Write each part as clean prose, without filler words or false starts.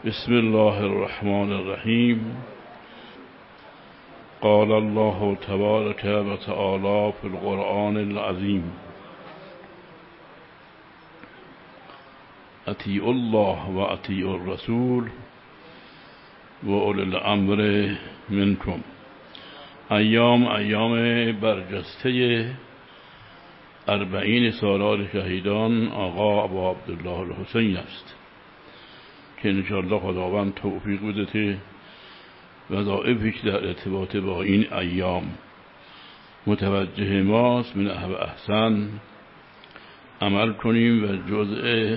بسم الله الرحمن الرحیم. قال الله تبارک و تعالی فی القرآن العظیم: اطیعوا الله و اطیعوا الرسول و اولی الامر منکم. ایام برجسته 40 سالار شهیدان آقا ابو عبدالله الحسین است که انشاءالله خداوند توفیق بده که وظایفش در ارتباط با این ایام متوجه ماست. من احسن عمل کنیم و جزء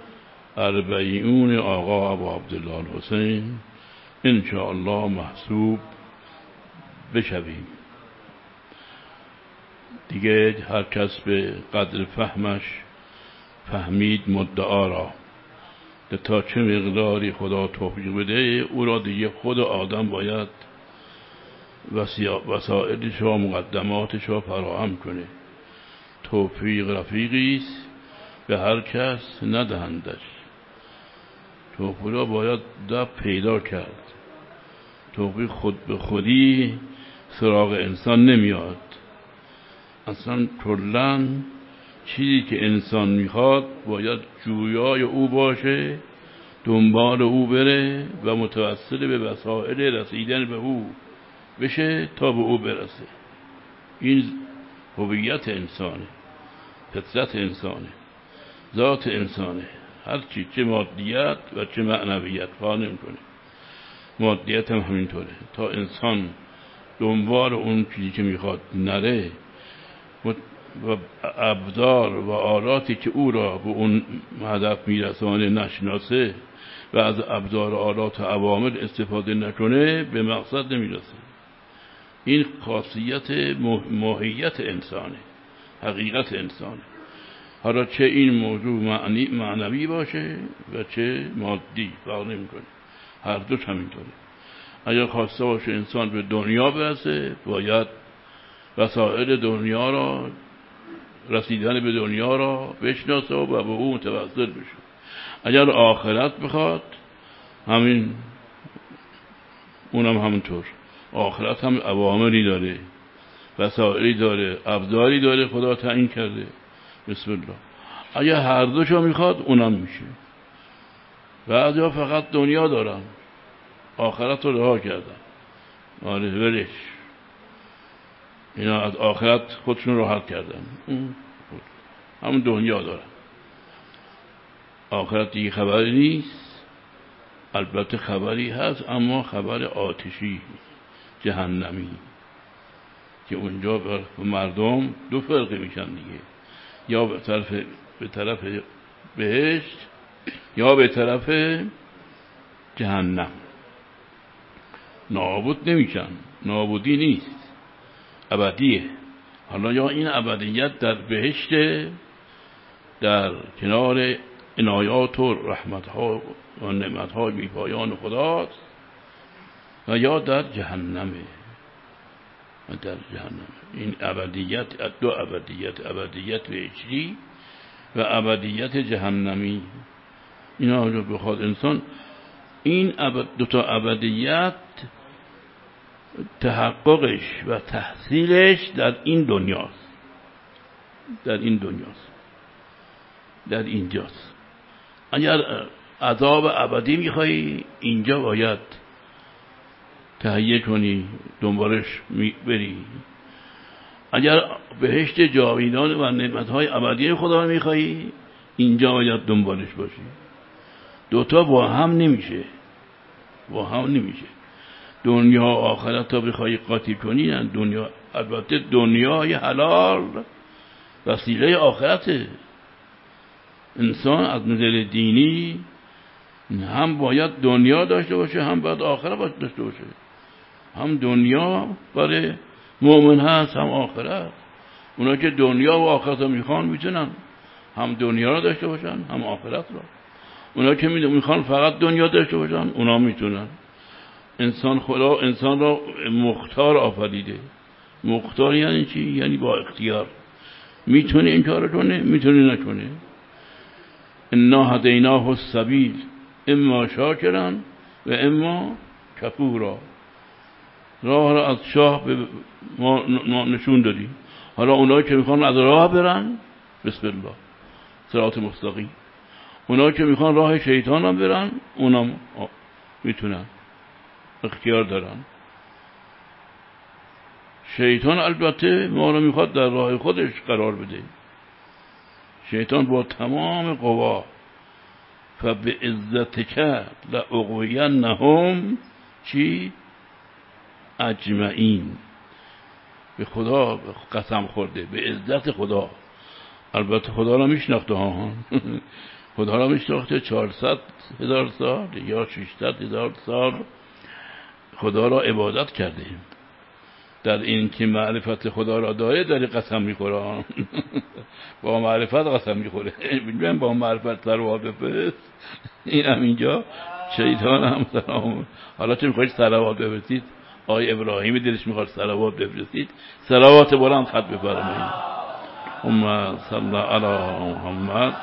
40 آقا ابو عبدالله الحسین انشاءالله محسوب بشویم. دیگه هر کس به قدر فهمش فهمید مدعا را، تا چه مقداری خدا توفیق بده او را دیگه خود آدم باید وسائلش و مقدماتش را فراهم کنه. توفیق رفیقی است به هر کس ندهندش. توفیق را باید پیدا کرد. توفیق خود به خودی سراغ انسان نمیاد. اصلا کلاً چیزی که انسان میخواد باید جویای او باشه، دنبال او بره و متوسل به وسائل رسیدن به او بشه تا به او برسه. این هویت انسانه، فطرت انسانه، ذات انسانه. هر چی، چه مادیت و چه معنویت فرق نمی‌کنه. مادیت هم همینطوره. تا انسان دنبال اون چیزی که میخواد نره و ابزار و آلاتی که او را به اون هدف میرسانه نشناسه و از ابزار و آلات و عوامل استفاده نکنه به مقصد نمیرسه. این خاصیت ماهیت انسانه، حقیقت انسانه. حالا چه این موضوع معنوی باشه و چه مادی فرق نمیکنه، هر دوش همینطوره. اگر خواسته باشه انسان به دنیا برسه باید وسائل دنیا را، رسیدن به دنیا را بشناسه و به او متوسل بشه. اگر آخرت بخواد همین، اونم همونطور. آخرت هم عواملی داره، وسائلی داره، ابزاری داره خدا تعیین کرده. بسم الله. اگر هر دوشو میخواد اونم میشه. بعضیا فقط دنیا دارن، آخرت رو رها کردن. آره ولش، اینا از آخرت خودشون راحت کردن. همون دنیا دارن، آخرت دیگه خبری نیست. البته خبری هست، اما خبر آتشی، جهنمی، که اونجا مردم دو فرقه میشن دیگه، یا به طرف بهشت یا به طرف جهنم. نابود نمیشن، نابودی نیست، ابدیه. حالا یا این ابدیت در بهشت در کنار عنایات و رحمتها و نعمتهای بی‌پایان خداست، و یا در جهنمه. در جهنم این ابدیت، دو ابدیت بهشتی و ابدیت جهنمی. اینا رو بخواد انسان این دو تا ابدیت تحققش و تحصیلش در این دنیاست، در اینجاست. اگر عذاب ابدی میخوایی اینجا باید تهیه کنی، دنبالش بری. اگر بهشت جاویدان و نعمتهای ابدی خدا میخوایی اینجا باید دنبالش باشی. دوتا با هم نمیشه. دنیا و آخرت تا بخوای قاطی کنی، دنیا، البته دنیای حلال وسیله آخرته. انسان از نظر دینی هم باید دنیا داشته باشه، هم باید آخرت داشته باشه. هم دنیا برای مؤمن هست، هم آخرت. اونا که دنیا و آخرت رو میخوان میتونن هم دنیا رو داشته باشن هم آخرت رو. اونا که میخوان فقط دنیا داشته باشن اونا میتونن. خدا انسان را مختار آفریده. مختار یعنی چی؟ یعنی با اختیار. میتونه این کارو کنه، میتونه نکنه. انا هدیناه السبیل اما شاکرن و اما کفورا. راه را از شاه به ما نشون دادیم. حالا اونایی که میخوان از راه برن، بسم الله، صراط مستقیم. اونایی که میخوان راه شیطان هم برن، اونا میتونن، اختیار دارن. شیطان البته ما رو میخواد در راه خودش قرار بده. شیطان با تمام قوا فبعزتک لأغوینهم چی؟ اجمعین. به خدا قسم خورده، به عزت خدا. البته خدا را میشناخته ها خدا را میشناخته 400,000 سال یا 600,000 سال خدا را عبادت کرده. در این که معرفت خدا را داره داری قسم میخوره با معرفت قسم میخوره. میگم با معرفت ثروات بفرست. این هم اینجا شیطان هم سلام. حالا چه میخواید صلوات بفرستید؟ آقای ابراهیمی دلش میخواد صلوات بفرستید، صلوات بلند خط بفرمایید. اللهم صل علی محمد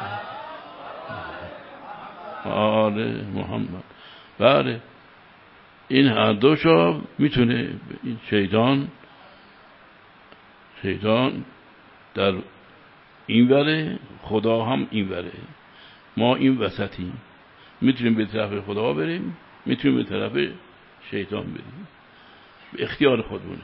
و آل محمد. بله این هر دوشو میتونه. این شیطان در این وره، خدا هم این وره، ما این وسطیم. میتونیم به طرف خدا بریم، میتونیم به طرف شیطان بریم، به اختیار خودمونه.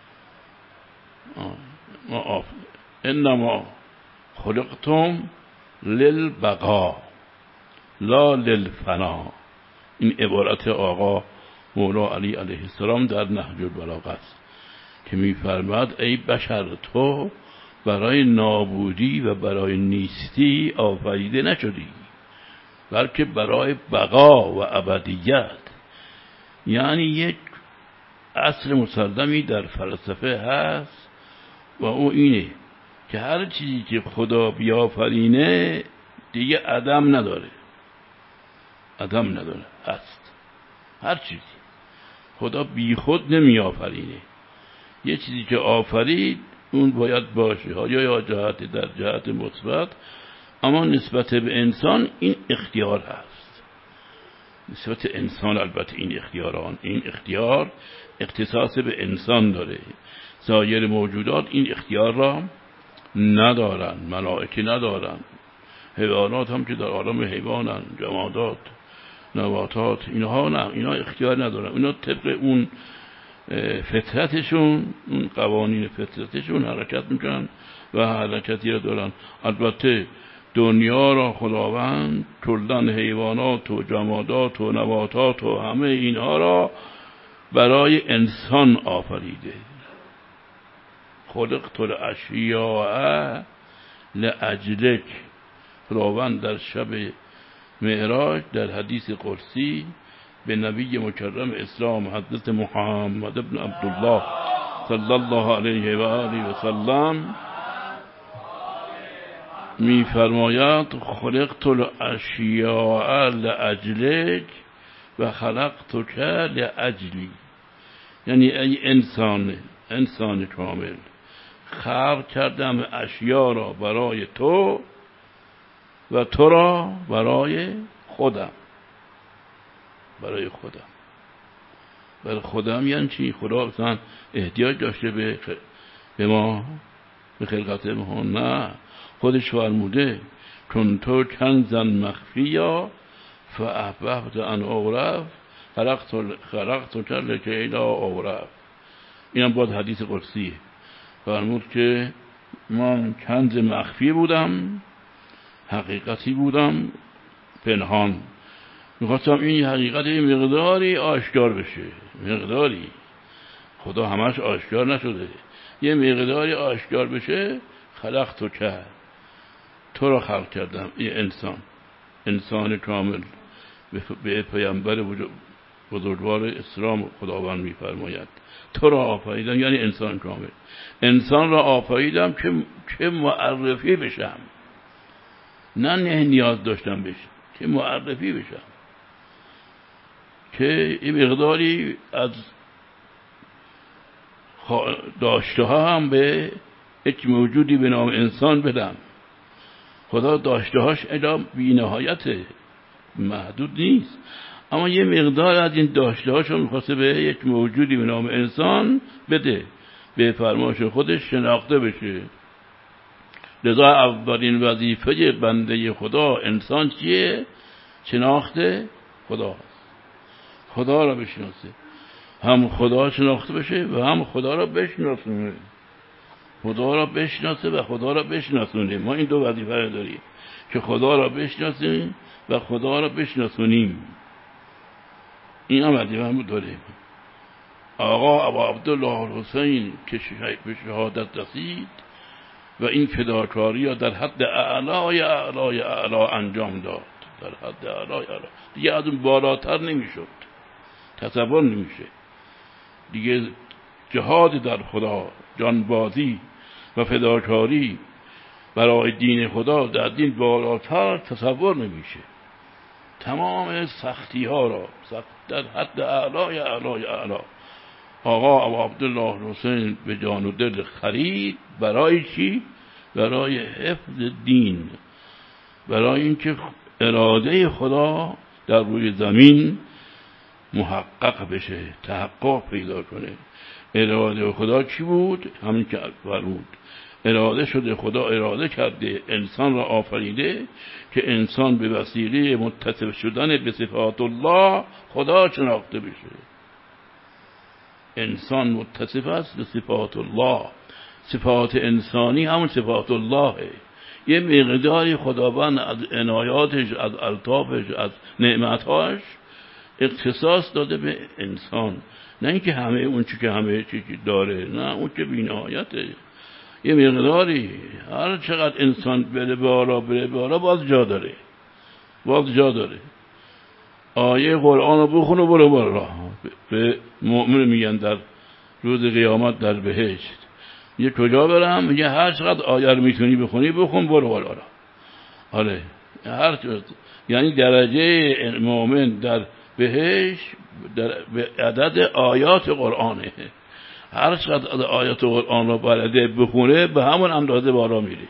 انما خلقتم للبقاء لا للفنا. این عبارت آقا مولا علی علیه السلام در نهج البلاغه است که می‌فرماد ای بشر، تو برای نابودی و برای نیستی آفریده نشدی، بلکه برای بقا و ابدیت. یعنی یک اصل مسلمی در فلسفه هست و او اینه که هر چیزی که خدا بیافرینه دیگه عدم نداره، هست. هر چیزی خدا بی خود نمی آفرینه. یه چیزی که آفرید اون باید باشه، یا جهت در جهت مثبت، اما نسبت به انسان این اختیار هست. نسبت انسان البته این اختیار اختصاص به انسان داره. سایر موجودات این اختیار را ندارن. ملائکه ندارن، حیوانات هم که در عالم حیوانن، جمادات، نباتات، اینها نه، اینا اختیار ندارن. اینا طبق اون فطرتشون، اون قوانین فطرتشون حرکت میکنن و حرکتی را دارن. البته دنیا را خداوند کلن حیوانات و جمادات و نباتات و همه اینها را برای انسان آفریده. خلقت الاشیاء لاجلک. خداوند در شب معراج در حدیث قدسی به نبی مکرم اسلام حضرت محمد ابن عبدالله صلی الله علیه و آله و سلم می فرماید خلقت الاشیاء لاجلک و خلقتک لاجلی. یعنی ای انسان کامل، خلق کردم اشیا را برای تو و تو را برای خودم. برای خودم یعنی چی؟ خدا مثلا احتیاج داشته به ما، به خلقت ما؟ نه، خودش فرموده چون تو کنزن مخفیا فاحببت ان اعرف خلقت لکی لا اعرف. اینم باید حدیث قدسیه. فرمود که من کنز مخفی بودم، حقیقتی بودم پنهان. میخواستم این حقیقت مقداری آشکار بشه، مقداری. خدا همش آشکار نشده، یه مقداری آشکار بشه. خلقتو کرد، تو را خلق کردم. یه انسان کامل. به پیامبر بزرگوار اسلام خداوند میفرماید تو را آفریدم، یعنی انسان کامل. انسان را آفریدم که معرفی بشم، نه نیاز داشتم بشم، که معرفی بشم، که این مقداری از داشته ها هم به یک موجودی به نام انسان بدم. خدا داشته هاش الا بی نهایته، محدود نیست، اما یه مقدار از این داشته هاشو میخواسته به یک موجودی به نام انسان بده، به فرمایش خودش شناخته بشه. لذا اولین وظیفه بنده خدا انسان چیه؟ شناخته خدا، خدا را بشناسه، هم خدا شناخته بشه و هم خدا را بشناسونه، خدا را بشناسه و خدا را بشناسونه. ما این دو وظیفه رو داریم که خدا را بشناسیم و خدا را بشناسونیم. این هم وظیفه هم داریم. آقا ابا عبدالله الحسین که به شهادت رسید و این فداکاری را در حد اعلای اعلای اعلا انجام داد، در حد اعلای اعلا، دیگه از اون بالاتر نمیشد، تصور نمیشه دیگه. جهاد در خدا، جانبازی و فداکاری برای دین خدا در دین بالاتر تصور نمیشه. تمام سختی ها را در حد اعلای اعلای اعلا آقا ابا عبدالله الحسین به جان و دل خرید. برای چی؟ برای حفظ دین، برای اینکه اراده خدا در روی زمین محقق بشه، تحقق پیدا کنه. اراده خدا چی بود؟ همین که فرمود اراده شده، خدا اراده کرده، انسان را آفریده که انسان به وسیله متصف شدن به صفات الله خدا شناخته بشه. انسان متصف است به صفات الله، صفات انسانی همون صفات اللهه. یه مقداری خداوند از عنایاتش، از الطافش، از نعمتهاش اختصاص داده به انسان، نه اینکه همه اون چی که همه چیزی داره، نه، اون که بی‌نهایته. یه مقداری هر چقدر انسان بره بالا باز جا داره. آیه قرآن رو بخون و برو بالا. به مؤمن میگن در روز قیامت در بهشت، یه کجا برم؟ میگه هر چقدر آیه رو میتونی بخونی بخون برو بالا. آره، هر چقدر، یعنی درجه مؤمن در بهشت به عدد آیات قرآنه. هر چقدر آیات قرآن رو بلده بخونه به همون اندازه بالا میره،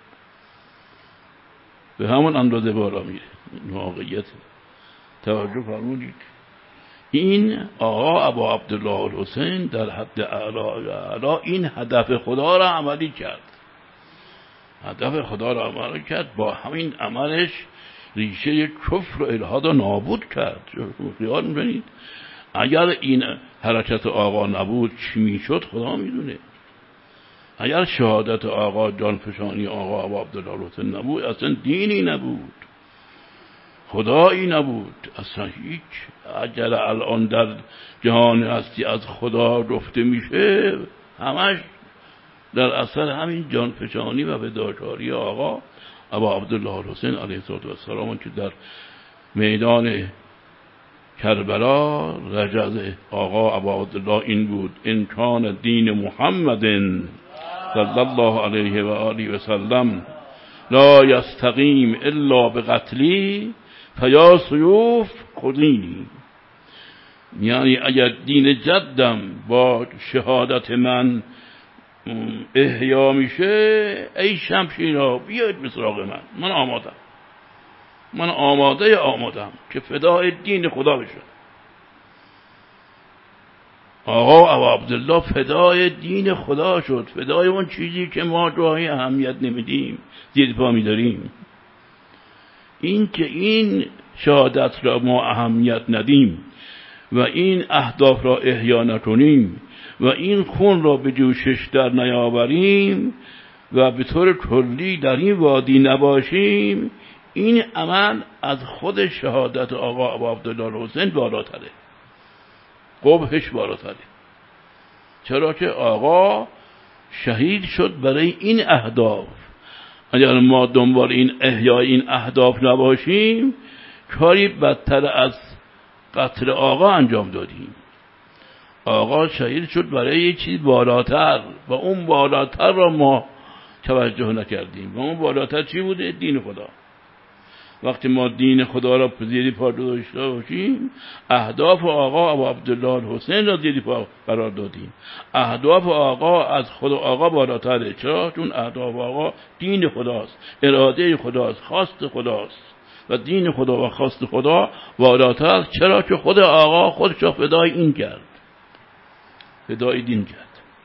به همون اندازه بالا میره. این واقعیت. توجه فرمودید؟ این آقا ابا عبدالله الحسین در حد اعلا این هدف خدا را عملی کرد. هدف خدا را عملی کرد، با همین عملش ریشه کفر و الحاد را نابود کرد. خیال می‌کنید اگر این حرکت آقا نبود چی میشد؟ خدا میدونه. اگر شهادت آقا، جانفشانی آقا ابا عبدالله الحسین نبود، اصلا دینی نبود، خدایی نبود، اصلا هیچ. اگر الان در جهان هستی از خدا رفته میشه، همش در اثر همین جانفشانی و فداکاری آقا ابا عبدالله الحسین علیه السلام که در میدان کربلا رجز آقا ابا عبدالله این بود: ان کان دین محمد صلی الله علیه و آله و سلم لا یستقیم الا بقتلی فیا سیوف خذینی. یعنی اگر دین جدم با شهادت من احیا میشه، ای شمشیرها بیاید به سراغ من آمادم، من آمادم که فدای دین خدا بشم. آقا ابا عبدالله فدای دین خدا شد، فدای اون چیزی که ما جای اهمیت نمیدیم، زیر پا میداریم. این که این شهادت را ما اهمیت ندیم و این اهداف را احیا نکنیم و این خون را به جوشش در نیاوریم و به طور کلی در این وادی نباشیم، این عمل از خود شهادت آقا ابا عبدالله الحسین بالاتره، قبحش بالاتره. چرا که آقا شهید شد برای این اهداف. اگر ما دنبال این احیای این اهداف نباشیم، کاری بدتر از قتل آقا انجام دادیم. آقا شهید شد برای یک چیز بالاتر و اون بالاتر را ما توجه نکردیم. و اون بالاتر چی بوده؟ دین خدا. وقتی ما دین خدا را زیر پا داشته باشیم، اهداف آقا ابا عبدالله الحسین را زیر پا قرار دادیم. اهداف آقا از خود آقا بالاتره. چرا؟ چون اهداف آقا دین خداست، اراده خداست، خواست خداست. و دین خدا و خواست خدا والاتر است. چرا؟ که خود آقا خودش را فدای این کرد، فدای دین کرد.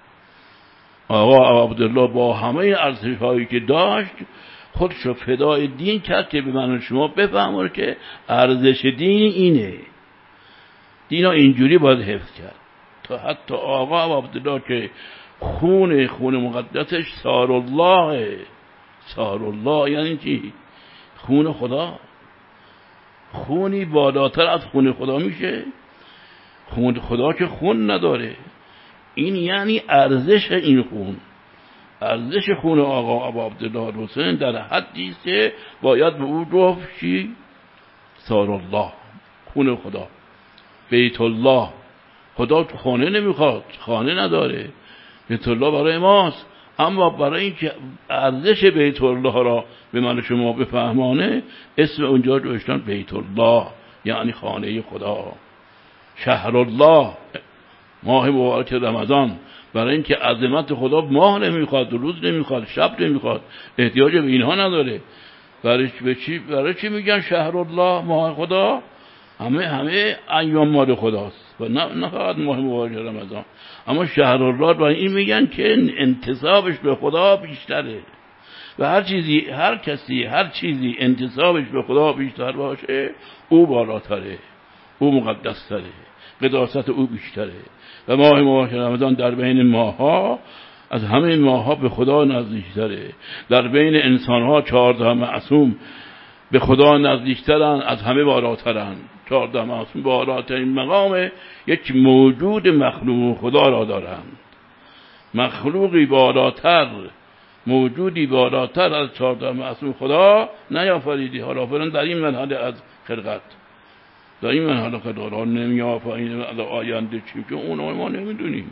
آقا عبدالله با همه ارزش‌هایی که داشت خودش را فدای دین کرد که به من شما بفهمونه که ارزش دین اینه، دین اینجوری باید حفظ کرد. تا حتی آقا عبدالله که خون مقدسش سار الله، سار الله یعنی چی؟ خون خدا. خونی بالاتر از خون خدا میشه؟ خون خدا که خون نداره. این یعنی ارزش این خون، ارزش خون آقا ابو عبدالله حسین در حدی است که باید به او گفت چی؟ سار الله، خون خدا. بیت الله، خدا تو خانه نمیخواد، خانه نداره، بیت الله برای ماست. اما برای اینکه ارزش بیت الله را به من شما بفهمانه اسم اونجا گذاشتن بیت الله، یعنی خانه خدا. شهر الله، ماه مبارک رمضان، برای اینکه عظمت خدا ماه نمیخواد، روز نمیخواد، شب نمیخواد، احتیاج به اینها نداره. برای چی میگن شهر الله، ماه خدا؟ همه ایام مال خداست و نه فقط ماه مبارک رمضان. اما شهر الله برای این میگن که انتسابش به خدا بیشتره و هر چیزی انتسابش به خدا بیشتر باشه او بالاتره، او مقدستره، قداست او بیشتره. و ماه مبارک رمضان در بین ماه‌ها از همه ماه‌ها به خدا نزدیکتره. در بین انسان‌ها 14 معصوم به خدا نزدیکترن، از همه بالاترن. 14 معصوم بالاترین مقام یک موجود مخلوق خدا را دارند. مخلوقی بالاتر، موجودی بالاتر از 14 معصوم خدا نیافریدی. حالا آفرین در این مرحله از خلقت، در این مرحله خدا نمی‌آفرین از آینده چی که اونها ما نمیدونیم.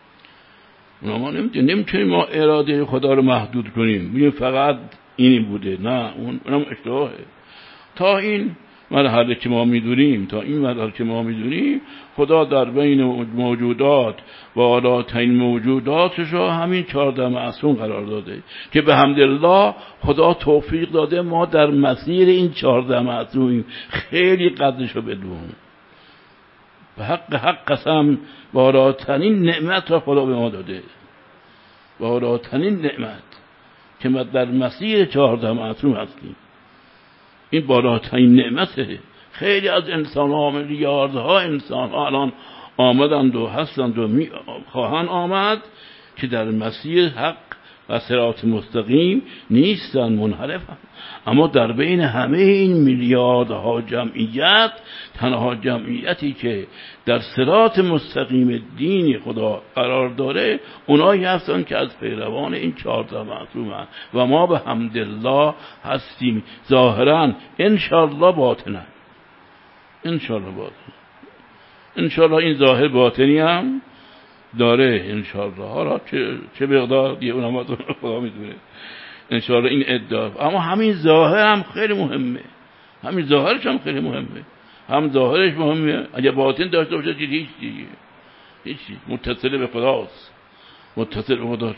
نمیتونیم ما اراده خدا رو محدود کنیم میگیم فقط اینی بوده. نه، اونم اشتباهه. تا این مرحله که ما میدونیم خدا در بین موجودات و بالاترین موجوداتش رو همین 14 معصوم قرار داده که به حمدالله خدا توفیق داده ما در مسیر این 14 معصومیم. خیلی قدرش رو بدون. به حق قسم بالاترین نعمت را خدا به ما داده، بالاترین نعمت که ما در مسیر 14 معصوم هستیم. این بالاترین نعمته. خیلی از انسان‌ها، میلیاردها انسان‌ها الان آمدند و هستند و خواهند آمد که در مسیر حق و صراط مستقیم نیستند، منحرفند. اما در بین همه این میلیاردها جمعیت، تنها جمعیتی که در صراط مستقیم دین خدا قرار داره اونایی هستند که از پیروان این 14 معصومند و ما به حمدالله هستیم، ظاهرا انشاءالله باطنا، انشاءالله باطنا، انشاءالله این ظاهر باطنی هم داره انشاءالله. حالا چه مقدار دیگه اونم خدا میدونه انشاءالله این ادعا. اما همین ظاهر هم خیلی مهمه، همین ظاهرش هم خیلی مهمه. هم ظاهرش مهمه، اگه باطن داشته باشه هیچ دیگه هیچی. متصل به خداست، متصل به خدا.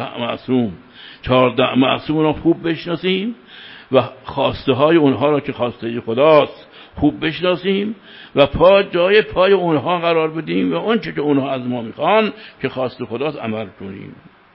14 معصوم رو خوب بشناسیم و خواسته های اونها را که خواسته خداست خوب بشناسیم و جای پای اونها قرار بدیم و اون چه که اونها از ما میخوان که خواست خداست عمل کنیم.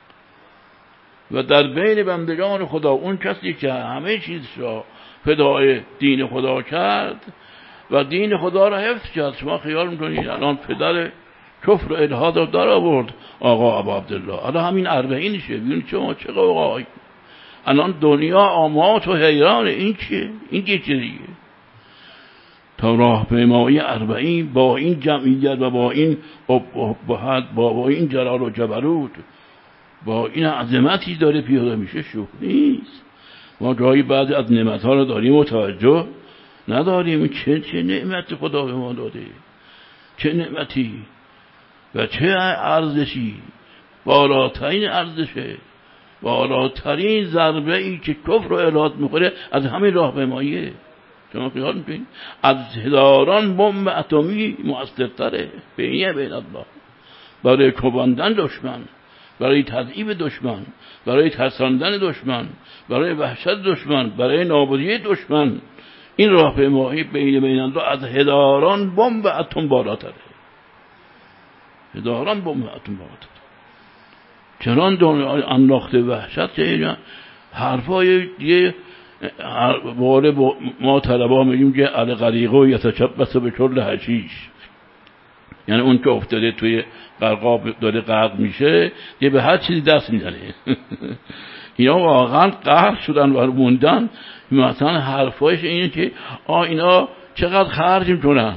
و در بین بندگان خدا اون کسی که همه چیز را فدای دین خدا کرد و دین خدا را حفظ کرد. شما خیال میکنید الان پدر کفر و الحاد را در آورد آقا ابو عبدالله، الان همین 40شه. ببینید شما چه قوقایی الان دنیا آمات و حیران. این چیه؟ این چه دیگه؟ تا راهپیمایی 40 با این جمعیت و با این ابهت، با این جلال و جبروت، با این عظمتی داره پیاده میشه، شوخ نیست. ما جایی بعضی از نعمت‌ها رو داریم و توجه نداریم. چه نعمت خدا به ما داده، چه نعمتی و چه ارزشی، بالاترین ارزشه، بالاترین ضربه ای که کفر و الحاد میخوره از همین راهپیماییه. شما خیال میکنید از هزاران بمب اتمی مؤثرتره بین الله برای کوباندن دشمن، برای تضعیف دشمن، برای ترساندن دشمن، برای وحشت دشمن، برای نابودی دشمن. این راهپیمایی بین دو از هزاران بمب اتم بالاتره. هزاران بمب اتم بالاتره. چنان دنیا انداخته وحشت که حرفای دیگه باره ما طلبا میگیم که الغریقو یتشبث به کل حشیش، یعنی اون که افتاده توی غرقاب داره غرق میشه یه به هر چیزی دست میزنه. اینا واقعا غرق شدن و موندن. مثلا حرفایش اینه که اینا چقدر خرج میکنن،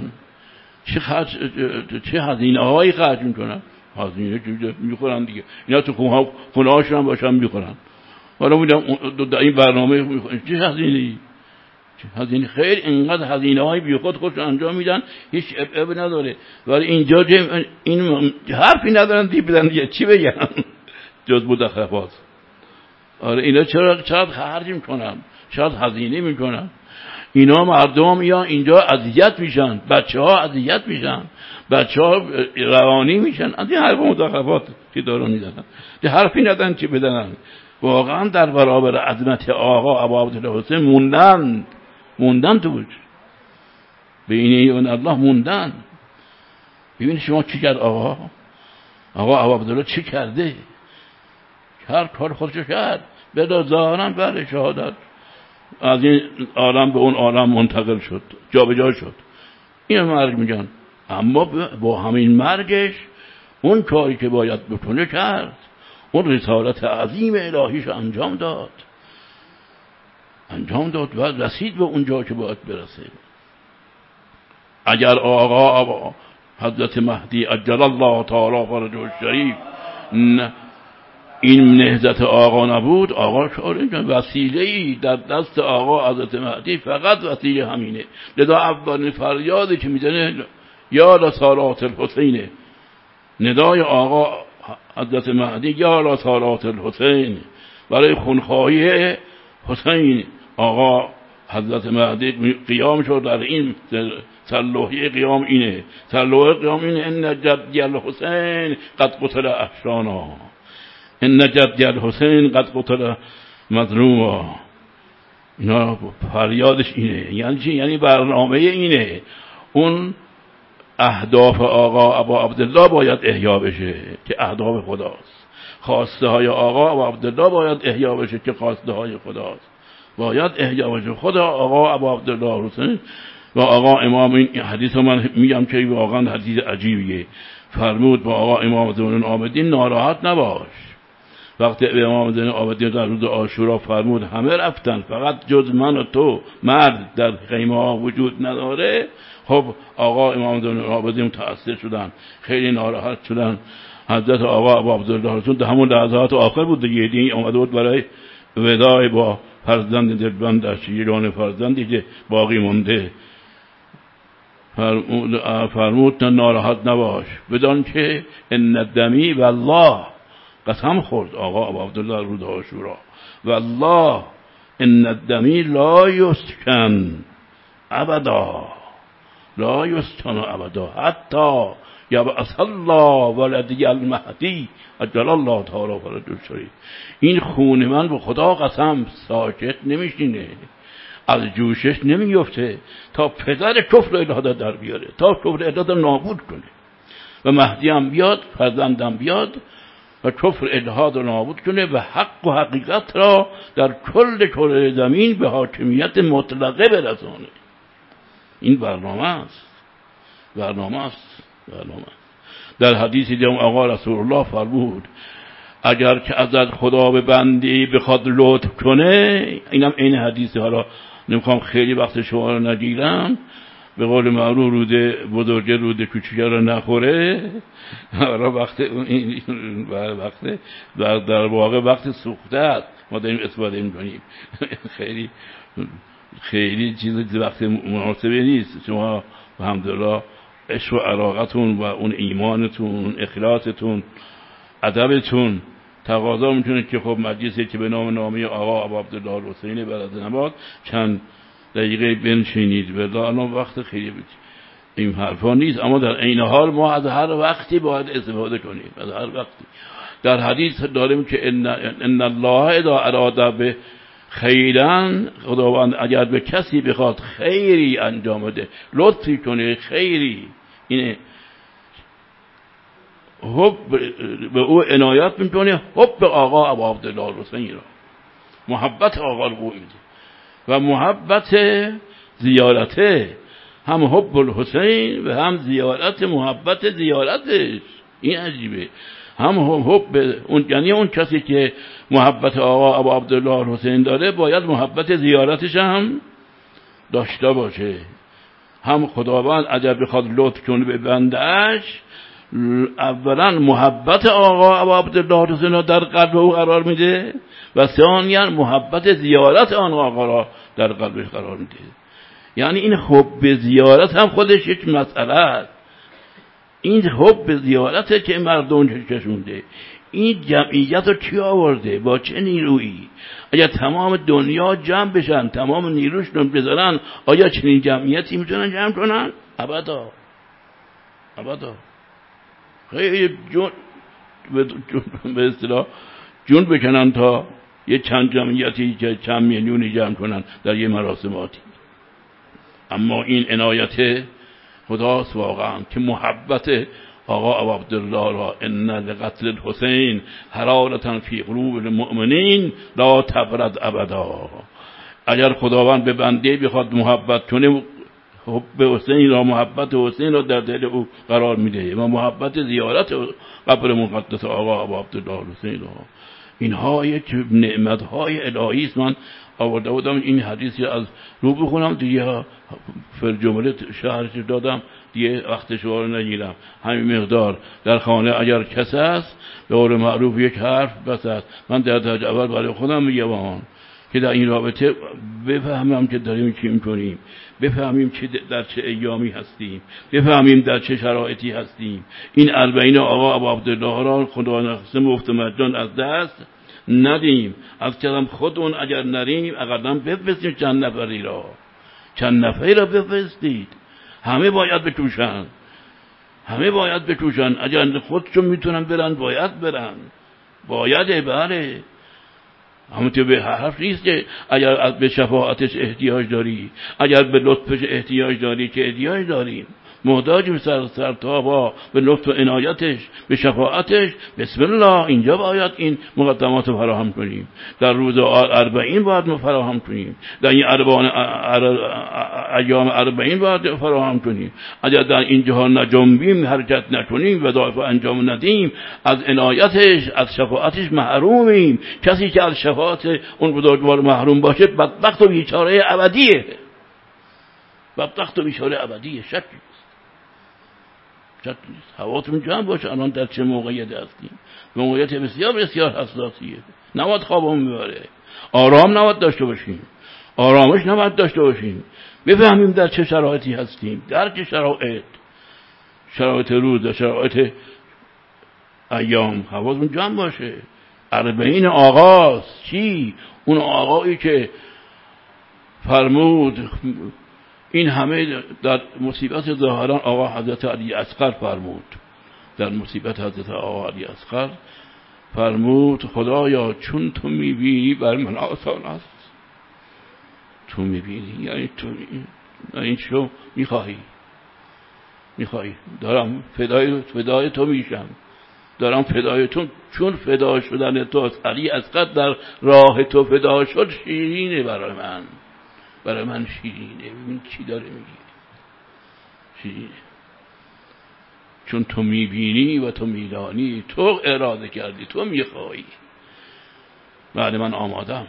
چه هزینه هایی خرج میکنن. هزینه میخورن دیگه، اینا تو خونه هاشون هم باشن میخورن. حالا بودم در این برنامه میخورن چه هزینه خیر، اینقدر هزینه های بی خود خودشون انجام میدن، هیچ اب نداره. ولی اینجا این حرفی ندارن دی بدن دیگه چی بگن جز مزخرفات. آره اینا چقدر خرج میکنن، چقدر هزینه میکنن. اینا مردم یا اینجا اذیت میشن، بچه‌ها اذیت میشن، بچه‌ها روانی میشن از این حرف مزخرفات که دارن میزنن. ده حرفی ندارن چی بدن. واقعا در برابر عظمت آقا ابا عبدالله حسین موندن توش، بین اون الله موندن. ببین شما چی کرد آقا ابا عبدالله چی کرده؟ هر کار خودشو کرد، به ظاهرا بله شهادت از این عالم به اون عالم منتقل شد، جابجا شد. این مرگ میگن، اما با همین مرگش اون کاری که باید بکنه کرد، اون رسالت عظیم الهیش انجام داد و رسید به اونجا که باید برسه. اگر آقا حضرت مهدی عجل الله تعالی فرجه الشریف این نهضت آقا نبود، آقا وسیله‌ای در دست آقا حضرت مهدی فقط وسیله همینه. لذا اولین فریادی که میزنه یا لصالات الحسین، ندای آقا حضرت مهدی یا لصالات الحسین، برای خونخواهی حسین. آقا حضرت مهدی قیام شد در این سلوحی قیام اینه ان جدی الحسین قد قتل احشانا، ان جدی الحسین قد قتل مظلوما. اینا فریادش اینه. یعنی چی؟ یعنی برنامه اینه. اون اهداف آقا ابا عبدالله باید احیا بشه که اهداف خداست. خواسته های آقا ابا عبدالله باید احیا بشه که خواسته های خداست. باید احیا بشه. خدا آقا ابا عبدالله حسین و آقا امام، این حدیث من میگم که واقعا حدیث عجیبیه، فرمود با آقا امام زین العابدین ناراحت نباش. وقتی امام زین العابدین در روز عاشورا فرمود همه رفتن فقط جز من و تو مرد در خیمه ها وجود نداره، خب آقا امام زین العابدین متأثر شدن، خیلی ناراحت شدن. حضرت آقا ابو عبدالله رسول در همون لحظات آخر بود دیگه، این اومده بود برای وداع با فرزند دلبندش، یگانه فرزندی که باقی مونده. فرمود ناراحت نباش، بدان که ان دمی والله، قسم خورد آقا ابو عبدالله روز عاشورا، والله ان دمی لا یسکن ابدا، لا یسکن ابدا حتی یبعث الله ولدی المهدی عجل الله تعالی فرجه الشریف. این خون من به خدا قسم ساکت نمیشینه، از جوشش نمیفته تا پدر کفر الهی در بیاره، تا کفر الهی نابود کنه و مهدی هم بیاد، فرزندم بیاد و کفر الهی نابود کنه و حق و حقیقت را در کل کره زمین به حاکمیت مطلقه برسانه. این برنامه است. در حدیث دیگه آقا رسول الله فرمود اگر که ازت خدا به بندی بخواد لطف کنه، اینم این حدیث، حالا نمیخوام خیلی وقت شما رو نگیرم، به قول معروف روده بزرگه روده کوچیکه رو نخوره. حالا وقت در واقع وقت سوخته است ما داریم استفاده میکنیم. خیلی چیز وقت مناسبه نیست. شما الحمدلله عشق و علاقتون و اون ایمانتون، اون اخلاصتون، ادبتون تقاضا میتونه که خب مجلسی که به نامی آقا ابو عبدالله حسینی برد نباد چند دقیقه بنشینید. والله الان وقت خیلی این حرفا نیست، اما در عین حال ما از هر وقتی باید استفاده کنیم. از هر وقتی در حدیث داریم که ان الله اذا اراد به خیراً خداوند اگر به کسی بخواد خیری انجام بده، لطفی کنه، خیری، اینه حب به او عنایت میکنه، حب آقا ابو عبدالله الحسین را، محبت آقا رو میده و محبت زیارته، هم حب الحسین و هم زیارت، محبت زیارتش. این عجیبه، هم حب اون، یعنی اون کسی که محبت آقا ابو عبدالله الحسین داره باید محبت زیارتش هم داشته باشه. هم خداوند اگر بخواد لطف کنه به بنده‌اش، اولا محبت آقا ابو عبدالله الحسین را در قلب او قرار میده و ثانیاً محبت زیارت آن آقا را در قلبش قرار میده. یعنی این حب زیارت هم خودش یک مسئله است. این حب زیارته که مردم کشونده. این جمعیت رو کی آورده؟ با چه نیرویی؟ اگر تمام دنیا جمع بشن، تمام نیروشون بذارن، آیا چنین جمعیتی میتونن جمع کنن؟ ابدا ابدا. خیلی جون به اصطلاح جون بکنن تا یه چند جمعیتی که چند میلیونی جمع کنن در یه مراسماتی. اما این عنایت خداست واقعا که محبت آقا ابو عبدالله را، ان لقتل الحسین حرارة فی قلوب المؤمنین لا تبرد ابدا. اگر خداوند به بنده بخواد محبت کنه، حب حسین را، محبت حسین را در دل او قرار میده و محبت زیارت قبر مقدس آقا ابو عبدالله الحسین را. اینها یک نعمت‌های الهی است. من آورده بودم این حدیثی از رو بخونم دیگه، فرجمله شهرش دادم دیگه، وقت شما رو نگیرم. همین مقدار. در خانه اگر کسی است به قول معروف یک حرف بس است. من در درجه اول برای خودم میگم که در این رابطه بفهمم که داریم چی میکنیم، بفهمیم که در چه ایامی هستیم، بفهمیم در چه شرایطی هستیم. این 40 آقا ابو عبدالله را خدا نخسته مفت مجان از دست ندیم. از کلم خودمون اگر نریم، اقدم بفرستیم چند نفری را، چند نفری را بفرستید. همه باید بکوشن، همه باید بکوشن. اگر خودشون میتونن برن باید برن، باید. بله، همونطور به حرف نیست که اگر به شفاعتش احتیاج داری، اگر به لطفش احتیاج داری، که احتیاج داریم، محتاجیم سرتابا به لطف و عنایتش، به شفاعتش. بسم الله، اینجا باید این مقدمات رو فراهم کنیم. در روز 40 باید ما فراهم کنیم، در این ایام 40 باید فراهم کنیم. اگر در این جهان نجنبیم، حرکت نکنیم، وظایف انجام ندیم، از عنایتش، از شفاعتش محرومیم. کسی که از شفاعت اون بزرگوار محروم باشه، بدبخت و بیچاره ابدیه، بدبخت و بیچاره ابدیه. شک نیست. حواسمون جمع باشه الان در چه موقعیت هستیم. موقعیت بسیار بسیار حساسیه. نباید خوابمون ببره، آرام نباید داشته باشیم، آرامش نباید داشته باشیم. بفهمیم در چه شرایطی هستیم، در چه شرایط روز و شرایط ایام. حواسمون جمع باشه. 40 آغاز چی؟ اون آقایی که فرمود این همه در مصیبت ظاهران آقا حضرت علی اصغر فرمود، در مصیبت حضرت آقا علی اصغر فرمود خدایا چون تو میبینی بر من آسان است. تو میبینی یعنی تو، یعنی چو میخواهی دارم فدای تو میشم، دارم فدای تو. چون فدا شدن تو علی اصغر در راه تو فدا شد، شیرینه برای من شیرینه. ببین چی داره میگه، شیرینه. چون تو میبینی و تو میدانی، تو اراده کردی، تو میخوایی. بعد من آمادم.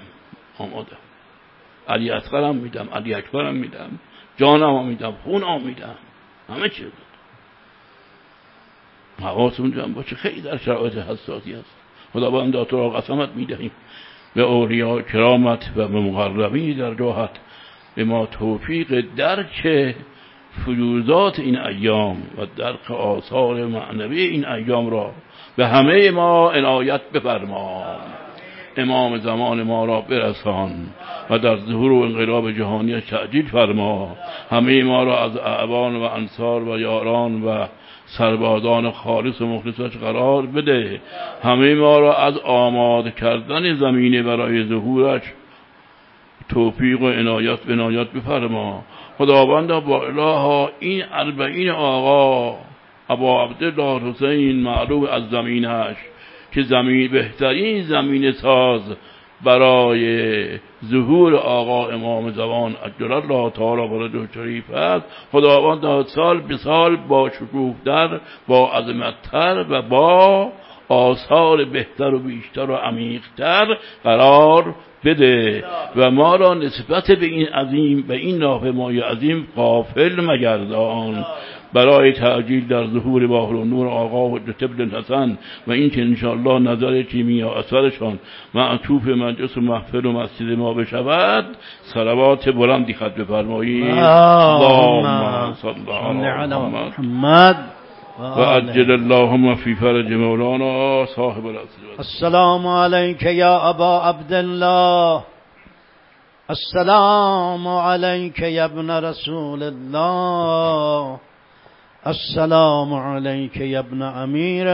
علی اصغرم میدم، علی اکبرم میدم، جانم میدم، خونم میدم، همه چیز. حواسمون جمع باشه. خیلی در شرایط حساسی هست. خداوند تو را قسمت میدهیم به اولیا کرامت و به مقربی در جاهت، به ما توفیق درک فیوضات این ایام و درک آثار معنوی این ایام را به همه ما عنایت بفرما. امام زمان ما را برسان و در ظهور و انقلاب جهانی تعجیل فرما. همه ما را از اعوان و انصار و یاران و سربازان خالص و مخلصش قرار بده. همه ما را از آماده کردن زمینه برای ظهورش توفیق و عنایت بفرما. خداوندا با الها این 40 آقا ابا عبدالله حسین معروف از زمینش که زمین بهترین زمین ساز برای ظهور آقا امام زمان عجل الله تعالی فرجه شریف است، خداوند سال به سال با شکوه‌تر، با عظمت‌تر و با آثار بهتر و بیشتر و عمیق‌تر قرار بده و ما را نسبت به این عظیم، به این ناپمای عظیم غافل مگردان. برای تعجیل در ظهور باهر و نور آقا حجت ابن حسن و این که انشاءالله نظر کیمیا اثرشان معطوف مجلس و محفل و مسجد ما بشود، صلوات بلندی ختم بفرمایید. اللهم صل علی محمد و عجل اللهم فی فرج مولانا صاحب العصر. السلام علیک یا ابا عبدالله، السلام علیک یا ابن رسول الله، السلام علیک یا ابن امیر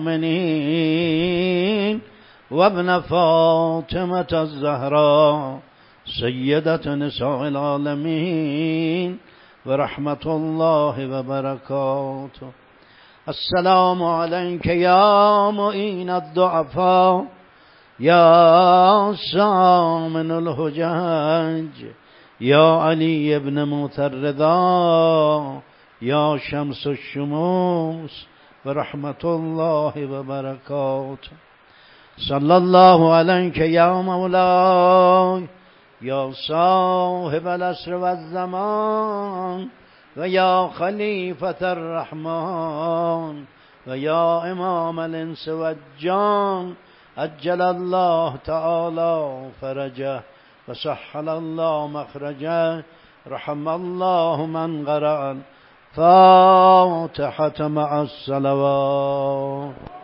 المؤمنین و ابن فاطمة الزهراء سیدة نساء العالمین و رحمت الله و برکاته. السلام علیک یا معین الضعفاء، یا سامن الحجج، یا علی ابن مطردا، یا شمس الشموس و رحمت الله و برکاته. صلی الله علیک یا مولای، یا صاحب العصر و الزمان و یا خلیفة الرحمن و یا امام الانس و الجان، عجل الله تعالی فرجه و سهل الله مخرجه. رحم الله من قرأ الفاتحة مع الصلوات.